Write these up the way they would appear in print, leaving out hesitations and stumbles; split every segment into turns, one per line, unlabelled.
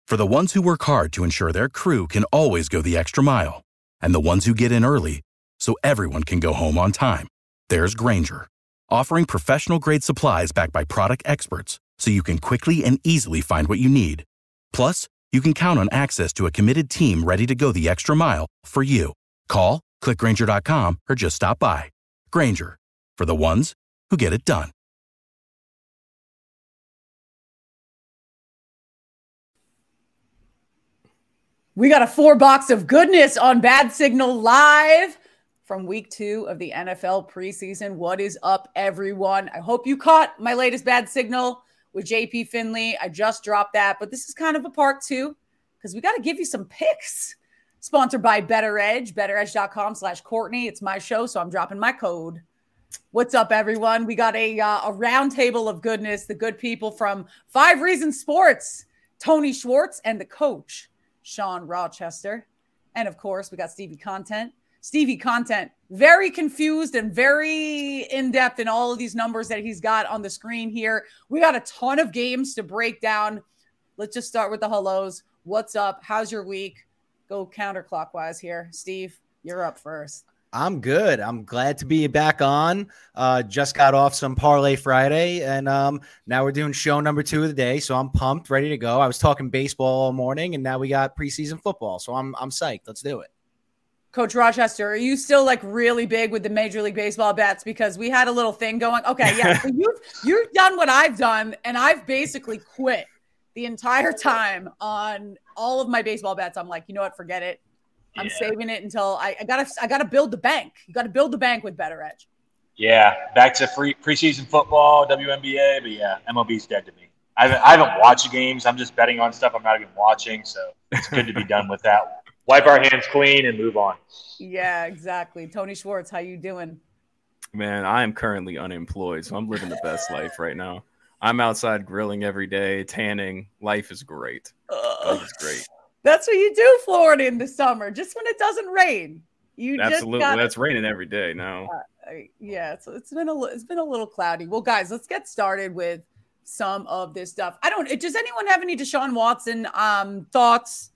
For the ones who work hard to ensure their crew can always go the extra mile, and the ones who get in early so everyone can go home on time, there's Grainger, offering professional-grade supplies backed by product experts so you can quickly and easily find what you need. Plus, you can count on access to a committed team ready to go the extra mile for you. Call, click Grainger.com, or just stop by. Grainger, for the ones who get it done.
We got a 4-box of goodness on Bad Signal Live from week 2 of the NFL preseason. What is up, everyone? I hope you caught my latest Bad Signal with JP Finley. I just dropped that, but this is kind of a part 2 because we got to give you some picks. Sponsored by Better Edge, betteredge.com/Courtney. It's my show, so I'm dropping my code. What's up, everyone? We got a round table of goodness. The good people from 5 Reasons Sports, Tony Schwartz, and the coach, Sean Rochester. And, of course, we got Stevie Content. Stevie Content, very confused and very in-depth in all of these numbers that he's got on the screen here. We got a ton of games to break down. Let's just start with the hellos. What's up? How's your week? Go counterclockwise here. Steve, you're up first.
I'm good. I'm glad to be back on. Just got off some Parlay Friday, and now we're doing show number 2 of the day, so I'm pumped, ready to go. I was talking baseball all morning, and now we got preseason football, so I'm psyched. Let's do it.
Coach Rochester, are you still like really big with the Major League Baseball bets? Because we had a little thing going. Okay, yeah. So you've done what I've done, and I've basically quit the entire time on all of my baseball bets. I'm like, you know what? Forget it. I'm saving it until I gotta build the bank. You got to build the bank with Better Edge.
Yeah, back to preseason football, WNBA, but yeah, MLB's dead to me. I haven't watched the games. I'm just betting on stuff I'm not even watching, so it's good to be done with that. Wipe our hands clean and move on.
Yeah, exactly. Tony Schwartz, how you doing?
Man, I am currently unemployed, so I'm living the best life right now. I'm outside grilling every day, tanning. Life is great. Life is great.
That's what you do, Florida, in the summer, just when it doesn't rain.
Absolutely, that's raining every day now.
Yeah, so it's been a little cloudy. Well, guys, let's get started with some of this stuff. Does anyone have any Deshaun Watson thoughts?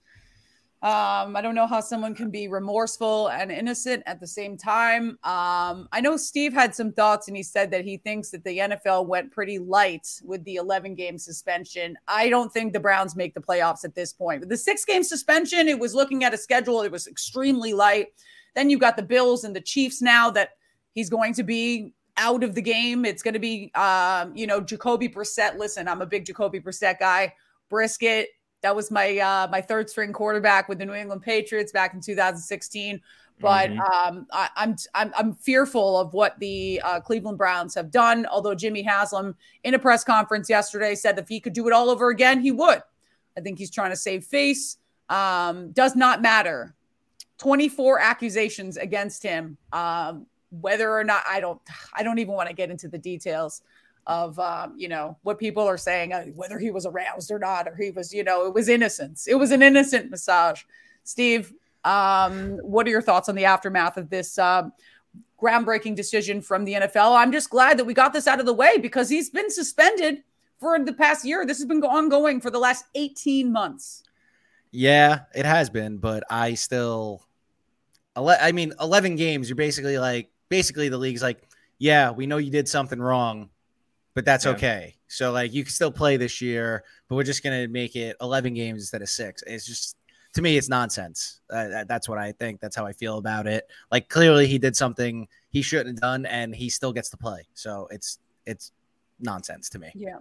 I don't know how someone can be remorseful and innocent at the same time. I know Steve had some thoughts, and he said that he thinks that the NFL went pretty light with the 11-game suspension. I don't think the Browns make the playoffs at this point. With the 6-game suspension, it was looking at a schedule. It was extremely light. Then you've got the Bills and the Chiefs now that he's going to be out of the game. It's going to be, Jacoby Brissett. Listen, I'm a big Jacoby Brissett guy. Brisket. That was my third string quarterback with the New England Patriots back in 2016. But I'm fearful of what the Cleveland Browns have done. Although Jimmy Haslam in a press conference yesterday said that if he could do it all over again, he would. I think he's trying to save face. Does not matter. 24 accusations against him. Whether or not I don't even want to get into the details of, what people are saying, whether he was aroused or not, or he was, it was innocence. It was an innocent massage. Steve, what are your thoughts on the aftermath of this groundbreaking decision from the NFL? I'm just glad that we got this out of the way because he's been suspended for the past year. This has been ongoing for the last 18 months.
Yeah, it has been, but 11 games, you're basically the league's like, yeah, we know you did something wrong, but that's okay. So, you can still play this year, but we're just going to make it 11 games instead of 6. It's just, to me, it's nonsense. That's what I think. That's how I feel about it. Clearly he did something he shouldn't have done, and he still gets to play. So it's nonsense to me.
Yeah.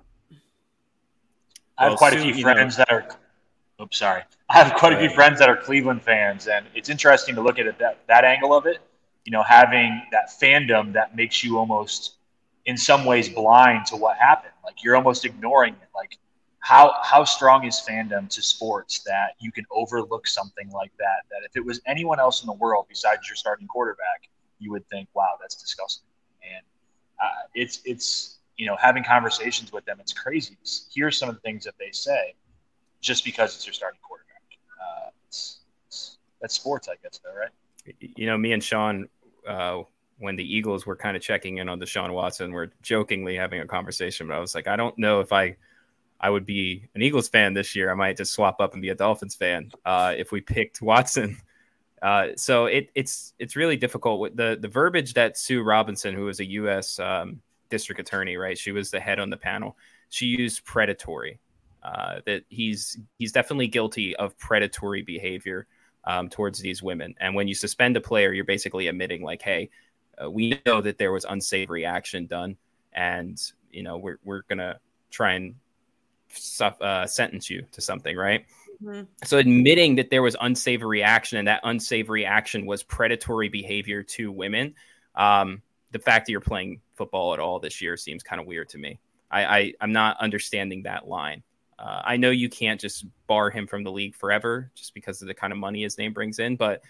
I have quite a few friends that are – oops, sorry. I have quite a few friends that are Cleveland fans, and it's interesting to look at it that angle of it, having that fandom that makes you almost – in some ways blind to what happened. You're almost ignoring it. How strong is fandom to sports that you can overlook something like that if it was anyone else in the world besides your starting quarterback, you would think, wow, that's disgusting. And it's having conversations with them, it's crazy. Here's some of the things that they say just because it's your starting quarterback. That's sports, I guess, though, right?
Me and Sean, when the Eagles were kind of checking in on Deshaun Watson, we're jokingly having a conversation, but I was like, I don't know if I I would be an Eagles fan this year. I might just swap up and be a Dolphins fan if we picked Watson. So it's really difficult with the verbiage that Sue Robinson, who was a U.S. district attorney, right? She was the head on the panel. She used predatory. That he's definitely guilty of predatory behavior towards these women. And when you suspend a player, you're basically admitting like, hey, we know that there was unsavory action done, and we're gonna try and sentence you to something, right? Mm-hmm. So admitting that there was unsavory action and that unsavory action was predatory behavior to women, the fact that you're playing football at all this year seems kind of weird to me. I'm not understanding that line. I know you can't just bar him from the league forever just because of the kind of money his name brings in, but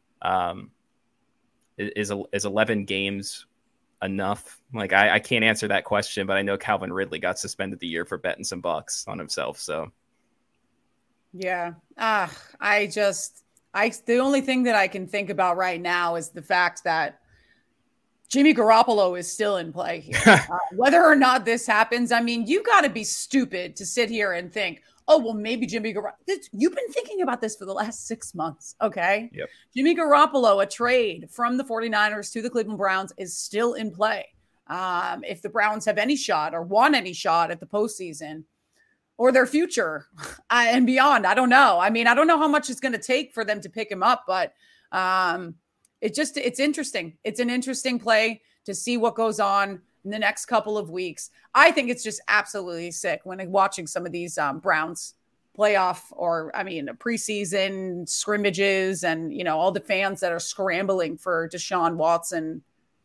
is 11 games enough? Like, I can't answer that question, but I know Calvin Ridley got suspended the year for betting some bucks on himself. So,
yeah, the only thing that I can think about right now is the fact that Jimmy Garoppolo is still in play here. Whether or not this happens, I mean, you got to be stupid to sit here and think, oh, well, maybe Jimmy Garoppolo. You've been thinking about this for the last 6 months, okay?
Yep.
Jimmy Garoppolo, a trade from the 49ers to the Cleveland Browns, is still in play. If the Browns have any shot or want any shot at the postseason or their future and beyond, I don't know. I mean, I don't know how much it's going to take for them to pick him up, but it's interesting. It's an interesting play to see what goes on in the next couple of weeks. I think it's just absolutely sick when watching some of these Browns playoff preseason scrimmages and, all the fans that are scrambling for Deshaun Watson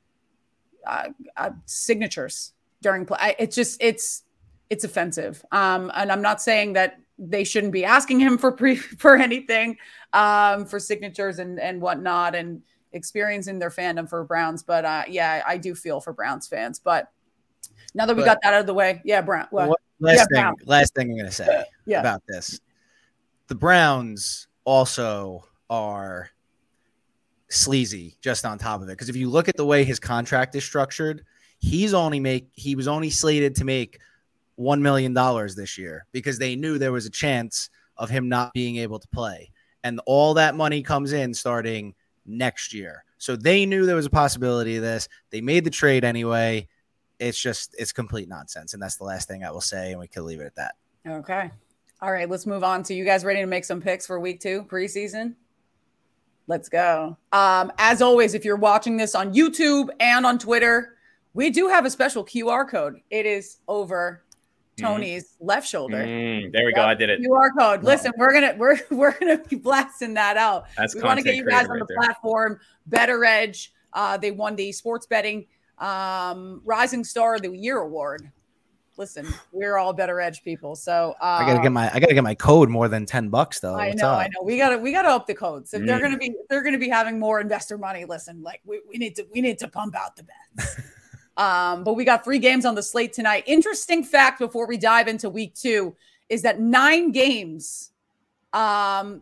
signatures during play. It's offensive. And I'm not saying that they shouldn't be asking him for anything, for signatures and whatnot, and experiencing their fandom for Browns. But I do feel for Browns fans. But now that we got that out of the way, Brown.
Last thing I'm going to say about this. The Browns also are sleazy just on top of it. Because if you look at the way his contract is structured, he was only slated to make $1 million this year because they knew there was a chance of him not being able to play. And all that money comes in starting next year. So they knew there was a possibility of this. They made the trade anyway. It's complete nonsense. And that's the last thing I will say. And we can leave it at that.
Okay. All right. Let's move on to you guys ready to make some picks for week 2 preseason? Let's go. As always, if you're watching this on YouTube and on Twitter, we do have a special QR code. It is over Tony's left shoulder.
There we go. I did it.
QR code. Listen, we're gonna be blasting that out. We want to get you guys on the platform. Better Edge. They won the sports betting Rising Star of the Year award. Listen, we're all Better Edge people. So
I gotta get my code more than $10 though.
I know. We gotta up the codes. If they're gonna be having more investor money, listen, like we need to pump out the bets. But we got 3 games on the slate tonight. Interesting fact before we dive into week 2 is that 9 games 9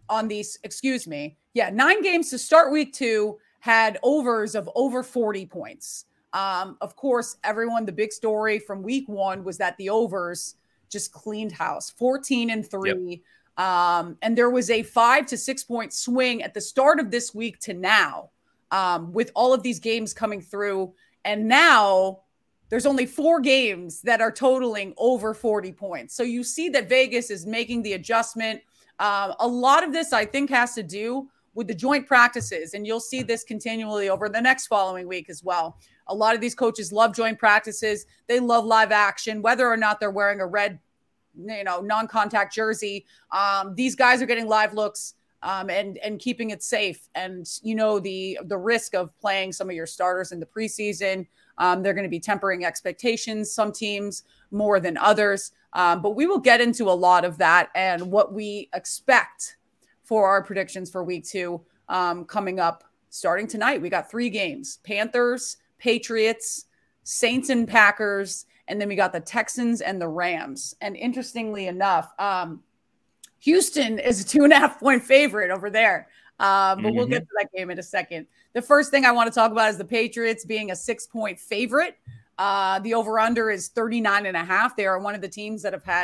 games to start week 2 had overs of over 40 points. Of course, the big story from week 1 was that the overs just cleaned house, 14-3. Yep. And there was a 5 to 6 point swing at the start of this week to now, with all of these games coming through. And now there's only 4 games that are totaling over 40 points. So you see that Vegas is making the adjustment. A lot of this, I think, has to do with the joint practices. And you'll see this continually over the next following week as well. A lot of these coaches love joint practices. They love live action, whether or not they're wearing a red, non-contact jersey. These guys are getting live looks. And keeping it safe. And, the risk of playing some of your starters in the preseason, they're going to be tempering expectations, some teams more than others. But we will get into a lot of that and what we expect for our predictions for week 2 coming up starting tonight. We got 3 games: Panthers, Patriots, Saints and Packers, and then we got the Texans and the Rams. And interestingly enough, Houston is a 2.5 point favorite over there. But we'll get to that game in a second. The first thing I want to talk about is the Patriots being a 6 point favorite. The over-under is 39.5. They are one of the teams that have had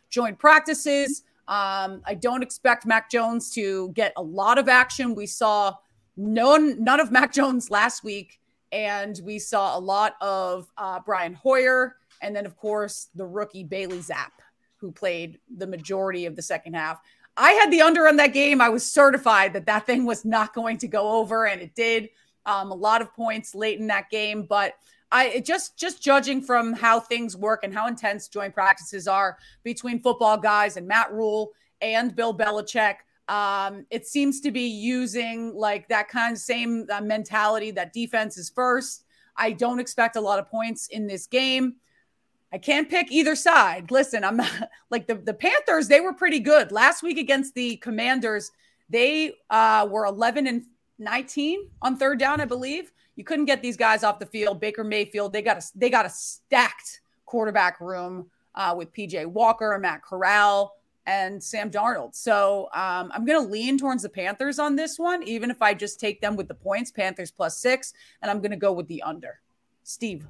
joint practices. I don't expect Mac Jones to get a lot of action. We saw none of Mac Jones last week, and we saw a lot of Brian Hoyer, and then, of course, the rookie Bailey Zapp, who played the majority of the second half. I had the under on that game. I was certified that thing was not going to go over, and it did. A lot of points late in that game, but just judging from how things work and how intense joint practices are between football guys and Matt Rule and Bill Belichick, it seems to be using like that kind of same mentality that defense is first. I don't expect a lot of points in this game. I can't pick either side. Listen, I'm not like the Panthers. They were pretty good last week against the Commanders. They were 11-19 on third down, I believe. You couldn't get these guys off the field. Baker Mayfield, they got a stacked quarterback room with PJ Walker, Matt Corral, and Sam Darnold. So I'm going to lean towards the Panthers on this one, even if I just take them with the points, Panthers +6, and I'm going to go with the under. Steve.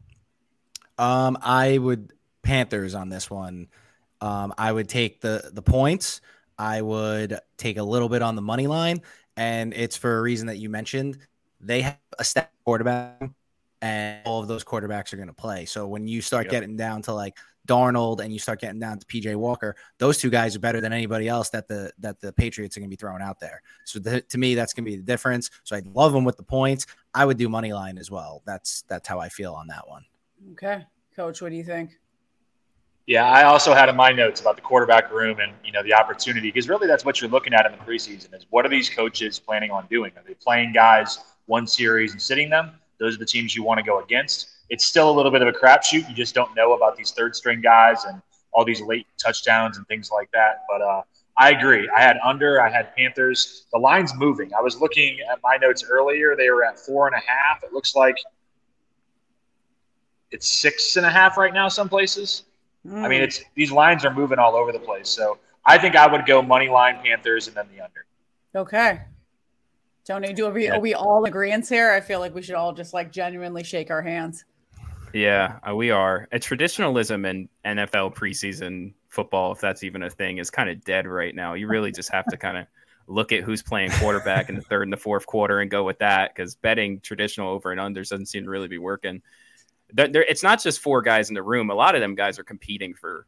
I would Panthers on this one. I would take the points. I would take a little bit on the money line, and it's for a reason that you mentioned. They have a stacked quarterback, and all of those quarterbacks are going to play. So when you start getting down to like Darnold and you start getting down to PJ Walker, those two guys are better than anybody else that the Patriots are going to be throwing out there. So to me, that's going to be the difference. So I love them with the points. I would do money line as well. That's how I feel on that one.
Okay. Coach, what do you think?
Yeah, I also had in my notes about the quarterback room and, the opportunity, because really that's what you're looking at in the preseason is what are these coaches planning on doing? Are they playing guys one series and sitting them? Those are the teams you want to go against. It's still a little bit of a crapshoot. You just don't know about these third string guys and all these late touchdowns and things like that. But I agree. I had under. I had Panthers. The line's moving. I was looking at my notes earlier. They were at 4.5. It looks like it's 6.5 right now some places. I mean, these lines are moving all over the place. So I think I would go money line Panthers and then the under.
Okay. Tony, are we all in agreement here? I feel like we should all just like genuinely shake our hands.
Yeah, we are. A traditionalism in NFL preseason football, if that's even a thing, is kind of dead right now. You really just have to kind of look at who's playing quarterback in the third and the fourth quarter and go with that, because betting traditional over and unders doesn't seem to really be working. It's not just four guys in the room. A lot of them guys are competing for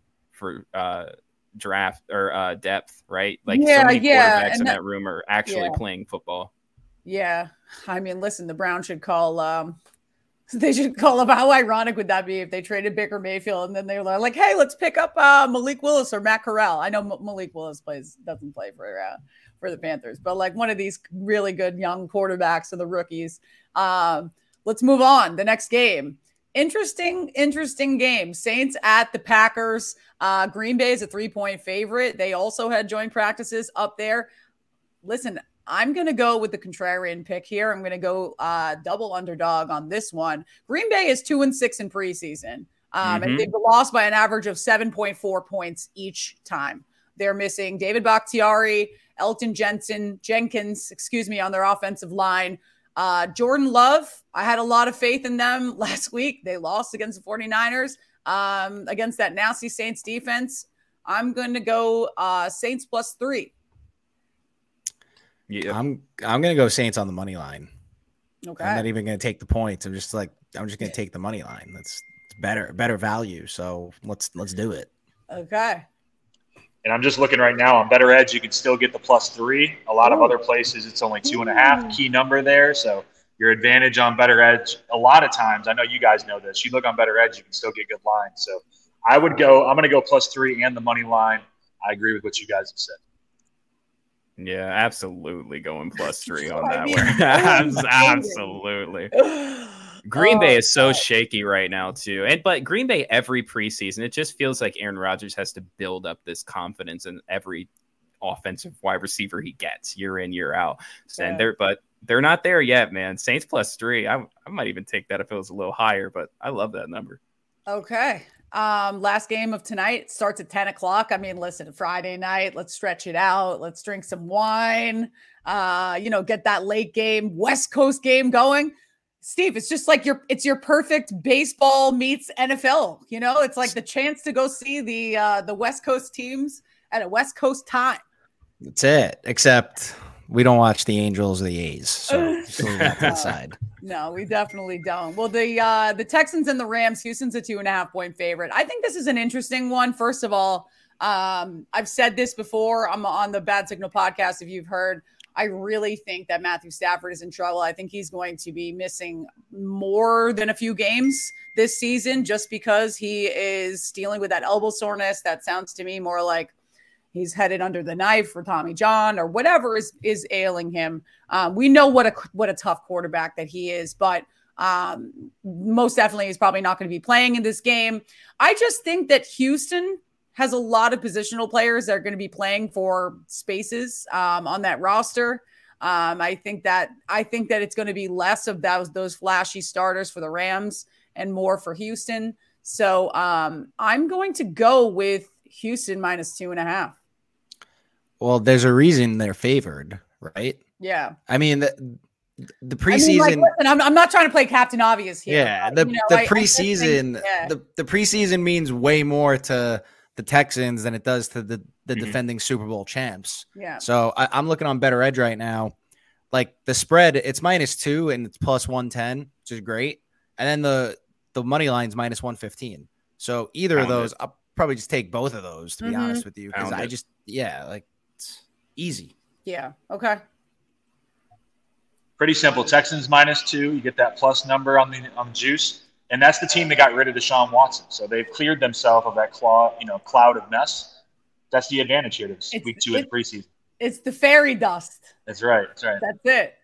draft or depth, right? Like so many quarterbacks in that room are actually playing football.
Yeah. I mean, listen, the Browns should call they should call up. How ironic would that be if they traded Baker Mayfield and then they were like, hey, let's pick up Malik Willis or Matt Corral. I know Malik Willis doesn't play for the Panthers, but like one of these really good young quarterbacks or the rookies. Let's move on. The next game. Interesting game. Saints at the Packers. Green Bay is a 3-point favorite. They also had joint practices up there. Listen, I'm going to go with the contrarian pick here. I'm going to go double underdog on this one. Green Bay is 2-6 in preseason. And they've lost by an average of 7.4 points each time. They're missing David Bakhtiari, Elton Jenkins, on their offensive line. Jordan Love, I had a lot of faith in them last week. They lost against the 49ers, against that nasty Saints defense. I'm going to go Saints +3.
Yeah, I'm going to go Saints on the money line.
Okay.
I'm not even going to take the points. I'm just going to take the money line. That's better value. So let's do it.
Okay.
And I'm just looking right now on Better Edge. You can still get the +3. A lot of other places, it's only 2.5. Key number there. So your advantage on Better Edge, a lot of times, I know you guys know this. You look on Better Edge, you can still get good lines. So I'm going to go +3 and the money line. I agree with what you guys have said.
Yeah, absolutely going +3 on that one. Absolutely. Green Bay is so shaky right now too. But Green Bay every preseason, it just feels like Aaron Rodgers has to build up this confidence in every offensive wide receiver he gets year in, year out. And they're not there yet, man. Saints +3. I might even take that if it was a little higher, but I love that number.
Okay. Last game of tonight starts at 10 o'clock. I mean, listen, Friday night, let's stretch it out. Let's drink some wine, get that late game, West Coast game going. Steve, it's just like it's your perfect baseball meets NFL. You know, it's like the chance to go see the West Coast teams at a West Coast time.
That's it. Except we don't watch the Angels or the A's, so leave that to the side.
No, we definitely don't. Well, the Texans and the Rams, Houston's a 2.5-point favorite. I think this is an interesting one. First of all, I've said this before. I'm on the Bad Signal podcast. If you've heard, I really think that Matthew Stafford is in trouble. I think he's going to be missing more than a few games this season just because he is dealing with that elbow soreness. That sounds to me more like he's headed under the knife for Tommy John or whatever is ailing him. We know what a tough quarterback that he is, but most definitely he's probably not going to be playing in this game. I just think that Houston has a lot of positional players that are going to be playing for spaces on that roster. I think that it's going to be less of those flashy starters for the Rams and more for Houston. So I'm going to go with Houston minus 2.5.
Well, there's a reason they're favored, right?
Yeah.
I mean, the preseason.
Listen, I'm not trying to play Captain Obvious here.
Yeah, the preseason. The preseason means way more to the Texans than it does to the defending Super Bowl champs.
Yeah.
So I'm looking on Better Edge right now. Like the spread, it's -2 and it's plus 110, which is great. And then the money line's minus 115. So either of those, I'll probably just take both of those to be honest with you. Because it's easy.
Yeah. Okay.
Pretty simple. Texans -2. You get that plus number on the juice. And that's the team that got rid of Deshaun Watson. So they've cleared themselves of that cloud of mess. That's the advantage here this week 2 of the preseason.
It's the fairy dust.
That's right.
That's it.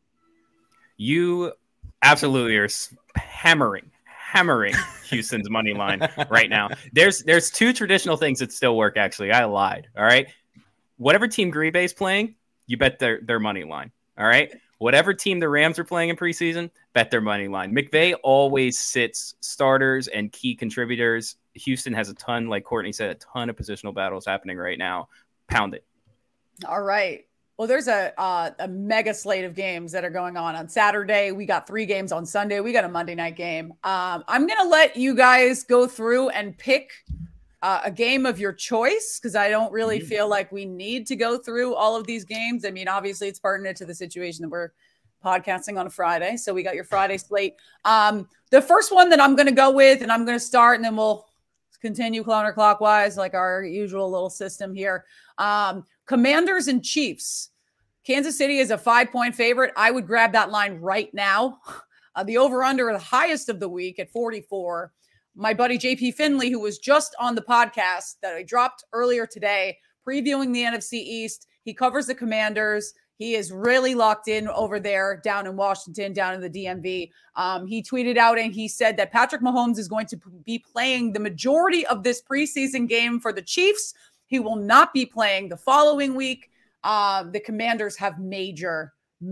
You absolutely are hammering Houston's money line right now. There's two traditional things that still work, actually. I lied. All right. Whatever team Green Bay's playing, you bet their money line. All right. Whatever team the Rams are playing in preseason, bet their money line. McVay always sits starters and key contributors. Houston has a ton, like Courtney said, a ton of positional battles happening right now. Pound it.
All right. Well, there's a mega slate of games that are going on Saturday. We got 3 games on Sunday. We got a Monday night game. I'm going to let you guys go through and pick a game of your choice because I don't really feel like we need to go through all of these games. I mean, obviously, it's pertinent to the situation that we're podcasting on a Friday. So we got your Friday slate. The first one that I'm going to go with, and I'm going to start, and then we'll continue counterclockwise like our usual little system here. Commanders and Chiefs. Kansas City is a 5-point favorite. I would grab that line right now. The over-under, the highest of the week at 44. My buddy JP Finley, who was just on the podcast that I dropped earlier today, previewing the NFC East. He covers the Commanders. He is really locked in over there down in Washington, down in the DMV. He tweeted out and he said that Patrick Mahomes is going to be playing the majority of this preseason game for the Chiefs. He will not be playing the following week. The Commanders have major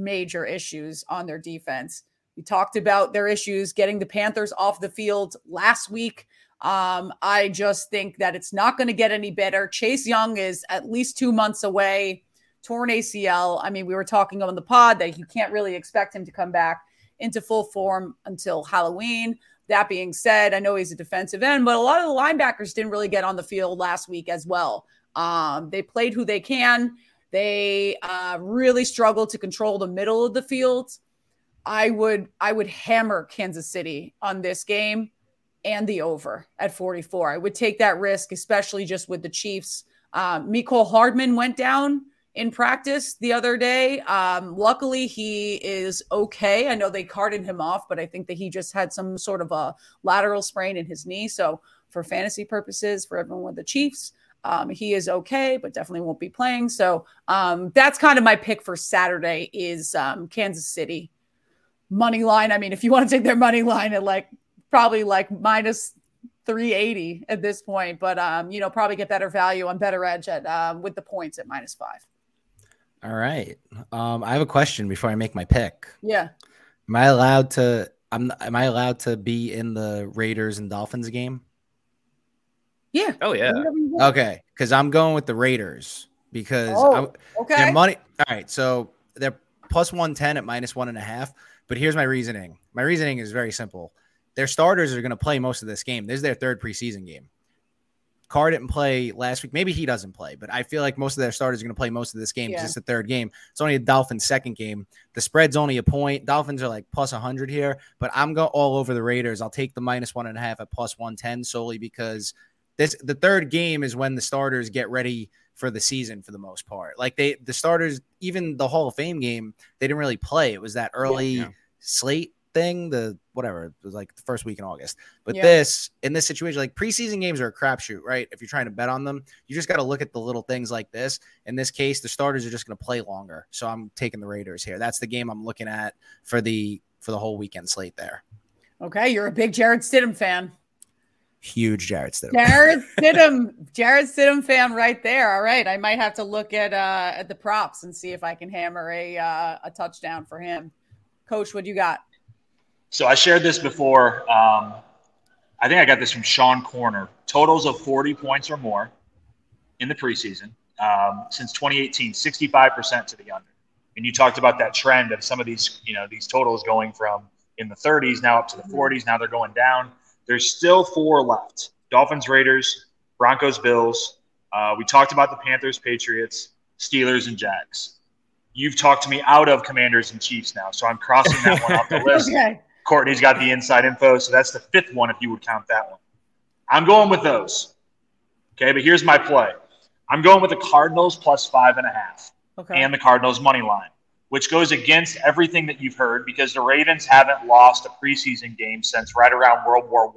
issues on their defense. We talked about their issues getting the Panthers off the field last week. I just think that it's not going to get any better. Chase Young is at least 2 months away, torn ACL. I mean, we were talking on the pod that you can't really expect him to come back into full form until Halloween. That being said, I know he's a defensive end, but a lot of the linebackers didn't really get on the field last week as well. They played who they can. They really struggled to control the middle of the field. I would hammer Kansas City on this game and the over at 44. I would take that risk, especially just with the Chiefs. Mecole Hardman went down in practice the other day. Luckily, he is okay. I know they carted him off, but I think that he just had some sort of a lateral sprain in his knee. So for fantasy purposes, for everyone with the Chiefs, he is okay, but definitely won't be playing. So that's kind of my pick for Saturday is Kansas City. Money line. I mean, if you want to take their money line at probably minus 380 at this point, but probably get better value on Better Edge at with the points at -5.
All right. I have a question before I make my pick.
Yeah.
Am I allowed to be in the Raiders and Dolphins game?
Yeah.
Oh yeah.
Okay, because I'm going with the Raiders because
okay.
their money. All right, so they're plus 110 at minus 1.5. But here's my reasoning. My reasoning is very simple. Their starters are going to play most of this game. This is their third preseason game. Carr didn't play last week. Maybe he doesn't play, but I feel like most of their starters are going to play most of this game because it's the third game. It's only a Dolphins second game. The spread's only a point. Dolphins are like plus 100 here, but I'm going all over the Raiders. I'll take the minus 1.5 at plus 110 solely because the third game is when the starters get ready for the season for the most part. Like the starters, even the Hall of Fame game, they didn't really play. It was that early slate thing, it was like the first week in August. But in this situation, like preseason games are a crapshoot, right? If you're trying to bet on them, you just got to look at the little things like this. In this case, the starters are just going to play longer. So I'm taking the Raiders here. That's the game I'm looking at for the whole weekend slate there. Okay.
You're a big Jarrett Stidham fan.
Huge Jarrett Stidham.
Jarrett Stidham fan right there. All right. I might have to look at the props and see if I can hammer a touchdown for him. Coach, what do you got?
So I shared this before. I think I got this from Sean Corner. Totals of 40 points or more in the preseason since 2018, 65% to the under. And you talked about that trend of some of these totals going from in the 30s now up to the 40s. Now they're going down. There's still 4 left. Dolphins, Raiders, Broncos, Bills. We talked about the Panthers, Patriots, Steelers, and Jags. You've talked to me out of Commanders and Chiefs now, so I'm crossing that one off the list. Okay. Courtney's got the inside info, so that's the 5th one if you would count that one. I'm going with those. Okay, but here's my play. I'm going with the Cardinals plus 5.5 and the Cardinals money line, which goes against everything that you've heard because the Ravens haven't lost a preseason game since right around World War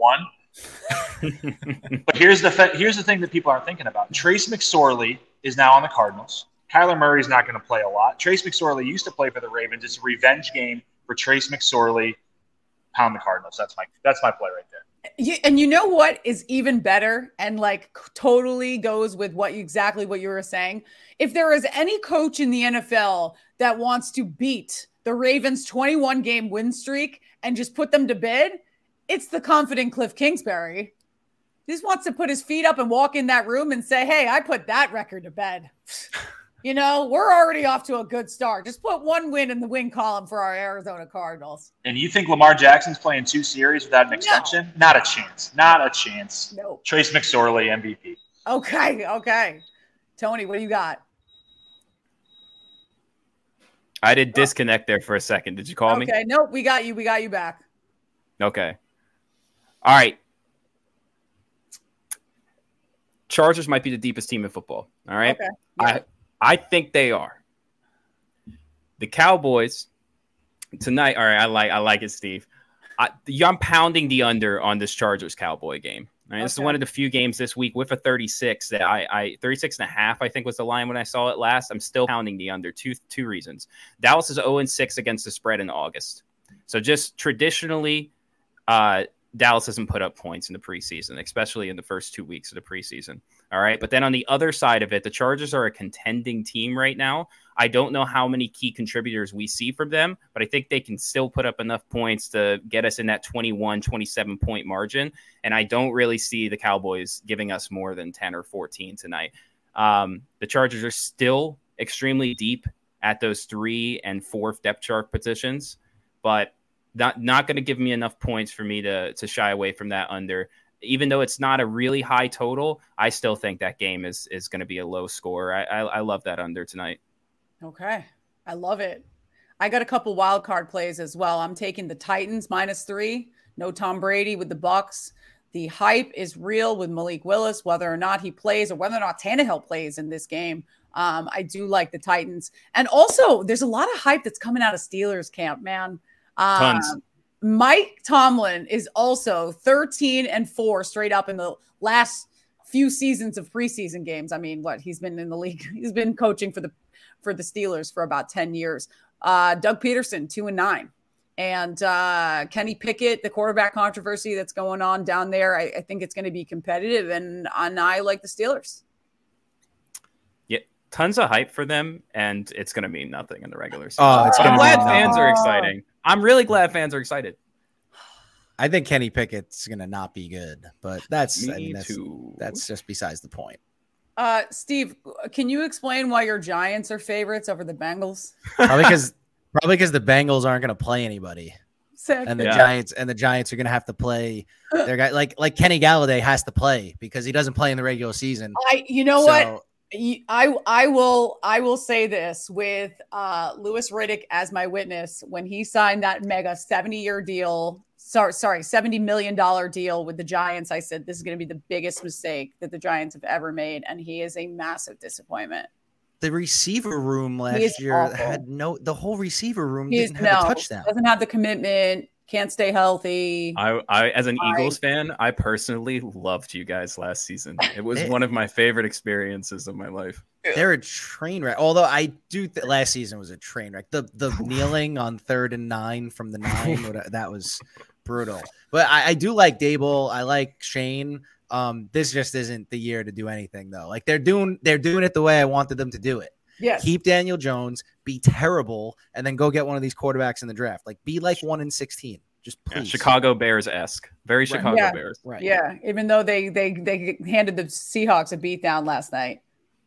I. But here's the thing that people aren't thinking about. Trace McSorley is now on the Cardinals. Kyler Murray's not going to play a lot. Trace McSorley used to play for the Ravens. It's a revenge game for Trace McSorley. Pound the Cardinals. That's my play right there.
And you know what is even better and like totally goes with exactly what you were saying? If there is any coach in the NFL that wants to beat the Ravens 21 game win streak and just put them to bed, it's the confident Cliff Kingsbury. He just wants to put his feet up and walk in that room and say, hey, I put that record to bed. We're already off to a good start. Just put one win in the win column for our Arizona Cardinals.
And you think Lamar Jackson's playing 2 series without an extension? No. Not a chance. Not a chance.
No.
Trace McSorley, MVP.
Okay. Tony, what do you got?
I did disconnect there for a second. Did you call me?
Okay. Nope. We got you. We got you back.
Okay. All right. Chargers might be the deepest team in football. All right.
Okay. Yeah.
I think they are. The Cowboys tonight. All right, I like it, Steve. I'm pounding the under on this Chargers Cowboy game. Right? This is one of the few games this week with a 36 that 36.5, I think was the line when I saw it last. I'm still pounding the under. Two reasons. Dallas is 0-6 against the spread in August. So just traditionally, Dallas hasn't put up points in the preseason, especially in the first 2 weeks of the preseason. All right. But then on the other side of it, the Chargers are a contending team right now. I don't know how many key contributors we see from them, but I think they can still put up enough points to get us in that 21, 27 point margin. And I don't really see the Cowboys giving us more than 10 or 14 tonight. The Chargers are still extremely deep at those 3 and 4 depth chart positions, but not going to give me enough points for me to shy away from that under. Even though it's not a really high total, I still think that game is going to be a low score. I love that under tonight.
Okay. I love it. I got a couple wild card plays as well. I'm taking the Titans -3. No Tom Brady with the Bucs. The hype is real with Malik Willis, whether or not he plays or whether or not Tannehill plays in this game. I do like the Titans. And also, there's a lot of hype that's coming out of Steelers camp, man.
Tons.
Mike Tomlin is also 13-4 straight up in the last few seasons of preseason games. I mean, he's been in the league. He's been coaching for the Steelers for about 10 years. Doug Peterson, 2-9. And Kenny Pickett, the quarterback controversy that's going on down there, I think it's going to be competitive. And I like the Steelers.
Yeah, tons of hype for them, and it's going to mean nothing in the regular season.
Oh, it's
I'm glad fans are exciting. I'm really glad fans are excited.
I think Kenny Pickett's going to not be good, but that's just besides the point.
Steve, can you explain why your Giants are favorites over the Bengals?
Probably Probably because the Bengals aren't going to play anybody. And the Giants are going to have to play their guy. Like Kenny Galladay has to play because he doesn't play in the regular season.
What? I will say this with Louis Riddick as my witness when he signed that mega 70-year deal. $70 million deal with the Giants. I said this is going to be the biggest mistake that the Giants have ever made, and he is a massive disappointment.
The receiver room last year had the whole receiver room didn't have a touchdown.
Doesn't have the commitment, can't stay healthy.
I as an Eagles fan, I personally loved you guys last season. It was one of my favorite experiences of my life.
They're a train wreck. Although I do last season was a train wreck. The kneeling on 3rd and 9 from the 9, that was brutal. But I do like Dable. I like Shane. This just isn't the year to do anything though. Like they're doing it the way I wanted them to do it.
Yes.
Keep Daniel Jones, be terrible, and then go get one of these quarterbacks in the draft. Like be like 1-16. Just please.
Yeah, Chicago Bears-esque. Very Chicago Bears.
Right.
Yeah. Even though they handed the Seahawks a beatdown last night.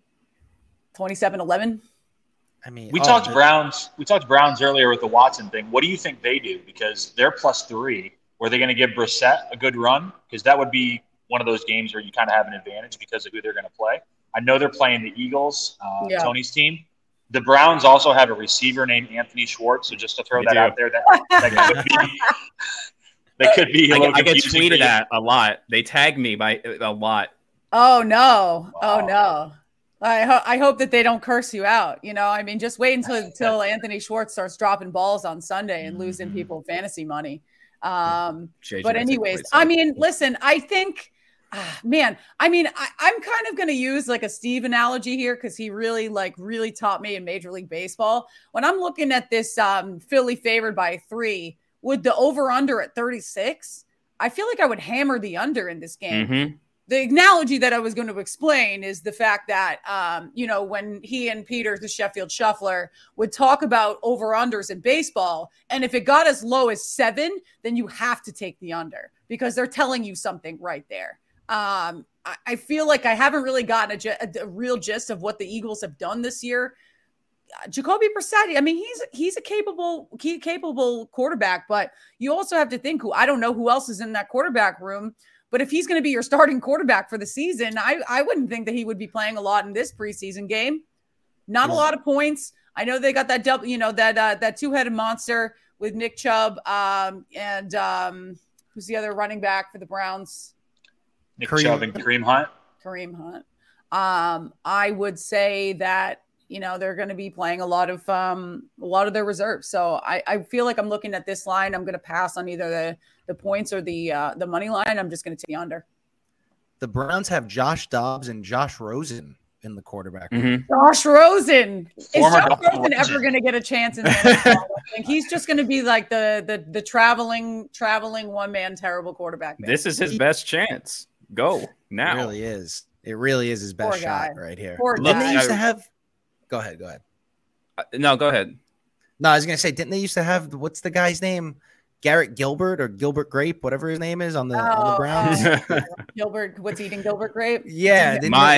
27-11.
I mean,
we talked Browns earlier with the Watson thing. What do you think they do? Because they're +3. Were they going to give Brissett a good run? Because that would be one of those games where you kind of have an advantage because of who they're going to play. I know they're playing the Eagles, Tony's team. The Browns also have a receiver named Anthony Schwartz. So just to throw that out there, that could be.
I get tweeted at a lot. They tag me by a lot.
Oh no! Wow. Oh no! I hope that they don't curse you out. You know, I mean, just wait until Anthony Schwartz starts dropping balls on Sunday and losing people fantasy money. But anyways, I mean, listen, I think. I'm kind of going to use like a Steve analogy here because he really taught me in Major League Baseball. When I'm looking at this Philly favored by 3 with the over-under at 36, I feel like I would hammer the under in this game.
Mm-hmm.
The analogy that I was going to explain is the fact that, when he and Peter, the Sheffield Shuffler, would talk about over-unders in baseball, and if it got as low as 7, then you have to take the under because they're telling you something right there. I feel like I haven't really gotten a real gist of what the Eagles have done this year. Jacoby Brissett, I mean, he's a capable quarterback, but you also have to think I don't know who else is in that quarterback room, but if he's going to be your starting quarterback for the season, I wouldn't think that he would be playing a lot in this preseason game. Not a lot of points. I know they got that that two-headed monster with Nick Chubb and who's the other running back for the Browns?
Nick Chubb and Kareem Hunt.
I would say that, they're going to be playing a lot of their reserves. So I feel like I'm looking at this line. I'm going to pass on either the points or the money line. I'm just going to take the under.
The Browns have Josh Dobbs and Josh Rosen in the quarterback.
Mm-hmm. Josh Rosen. Is Josh Rosen ever going to get a chance in the NFL? I think he's just going to be like the traveling one-man terrible quarterback.
This is his best chance. Go now.
It really is his best shot right here.
Didn't
they used to have? Go ahead.
No, go ahead.
No, I was gonna say, didn't they used to have what's the guy's name? Garrett Gilbert or Gilbert Grape, whatever his name is on the Browns.
Gilbert, what's eating Gilbert Grape?
Yeah,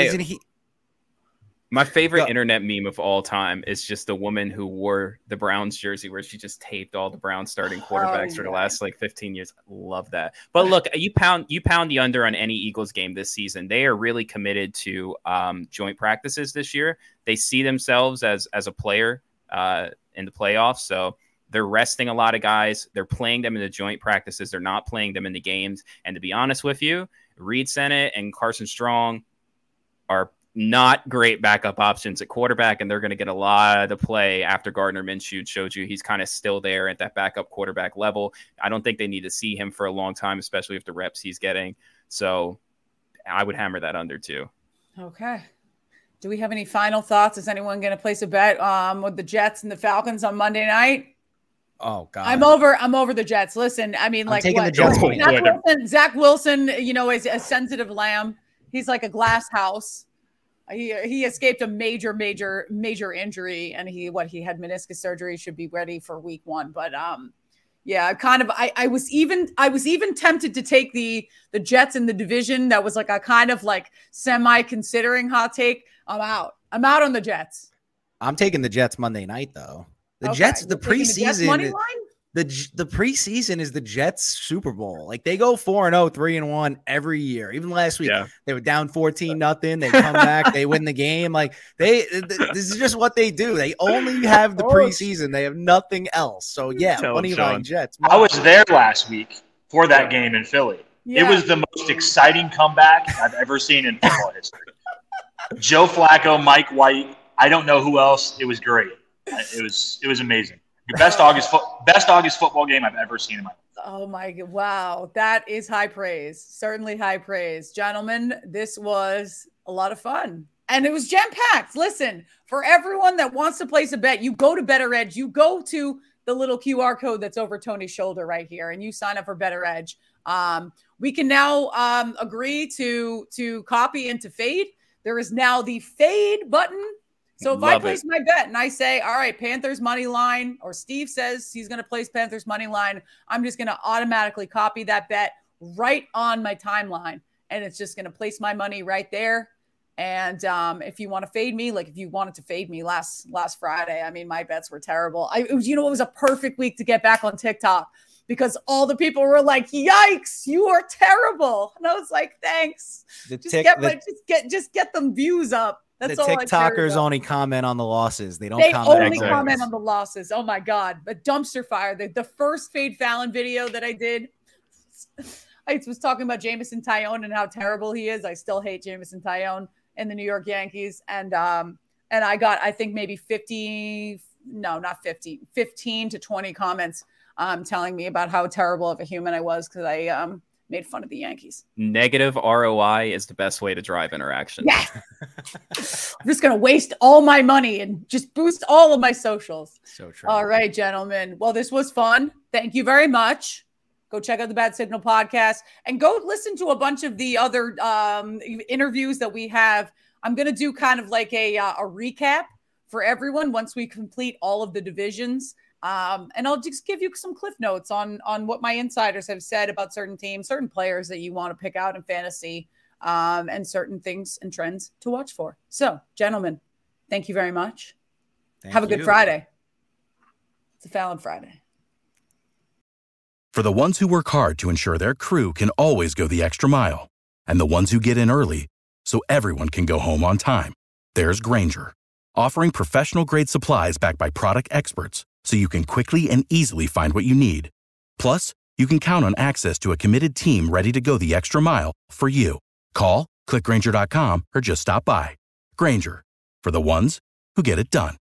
my favorite internet meme of all time is just the woman who wore the Browns jersey where she just taped all the Browns starting quarterbacks for the last 15 years. Love that. But look, you pound the under on any Eagles game this season. They are really committed to joint practices this year. They see themselves as a player in the playoffs. So they're resting a lot of guys. They're playing them in the joint practices. They're not playing them in the games. And to be honest with you, Reed Sennett and Carson Strong are not great backup options at quarterback, and they're going to get a lot of the play after Gardner Minshew showed you he's kind of still there at that backup quarterback level. I don't think they need to see him for a long time, especially with the reps he's getting. So I would hammer that under too.
Okay. Do we have any final thoughts? Is anyone going to place a bet with the Jets and the Falcons on Monday night?
Oh God,
I'm over the Jets. Listen, I mean, like
taking the Jets.
Zach Wilson, is a sensitive lamb. He's like a glass house. He escaped a major injury, and he had meniscus surgery. Should be ready for week 1. But I was even tempted to take the Jets in the division. That was like a kind of like semi considering hot take. I'm out on the Jets.
I'm taking the Jets Monday night though. The Jets, the preseason,
money line?
The preseason is the Jets Super Bowl. Like they go 4-0, 3-1 every year. Even last week, they were down 14-0. They come back, they win the game. Like this is just what they do. They only have the preseason. They have nothing else. So money line Jets.
I was there last week for that game in Philly. Yeah. It was the most exciting comeback I've ever seen in football history. Joe Flacco, Mike White. I don't know who else. It was great. It was amazing. Best August football game I've ever seen in my life.
Oh my God. Wow. That is high praise. Certainly high praise. Gentlemen, this was a lot of fun. And it was jam-packed. Listen, for everyone that wants to place a bet, you go to Better Edge. You go to the little QR code that's over Tony's shoulder right here, and you sign up for Better Edge. We can now agree to copy and to fade. There is now the fade button. So if I place my bet and I say, all right, Panthers money line, or Steve says he's going to place Panthers money line, I'm just going to automatically copy that bet right on my timeline. And it's just going to place my money right there. And if you want to fade me, like if you wanted to fade me last Friday, I mean, my bets were terrible. It was a perfect week to get back on TikTok because all the people were like, yikes, you are terrible. And I was like, thanks. Just get them views up. That's
the TikTokers only comment on the losses. They only
comment on the losses. Oh my God. But dumpster fire. The first Fade Fallon video that I did, I was talking about Jameson Taillon and how terrible he is. I still hate Jameson Taillon and the New York Yankees. And I got, I think maybe 15 to 20 comments telling me about how terrible of a human I was because I made fun of the Yankees.
Negative ROI is the best way to drive interaction.
Yeah. I'm just going to waste all my money and just boost all of my socials.
So true.
All right, gentlemen. Well, this was fun. Thank you very much. Go check out the Bad Signal podcast and go listen to a bunch of the other interviews that we have. I'm going to do kind of like a recap for everyone once we complete all of the divisions. And I'll just give you some cliff notes on what my insiders have said about certain teams, certain players that you want to pick out in fantasy, and certain things and trends to watch for. So, gentlemen, thank you very much. Have a good Friday. It's a Fallon Friday.
For the ones who work hard to ensure their crew can always go the extra mile, and the ones who get in early so everyone can go home on time, there's Grainger, offering professional-grade supplies backed by product experts, so you can quickly and easily find what you need. Plus, you can count on access to a committed team ready to go the extra mile for you. Call, click Grainger.com, or just stop by. Grainger, for the ones who get it done.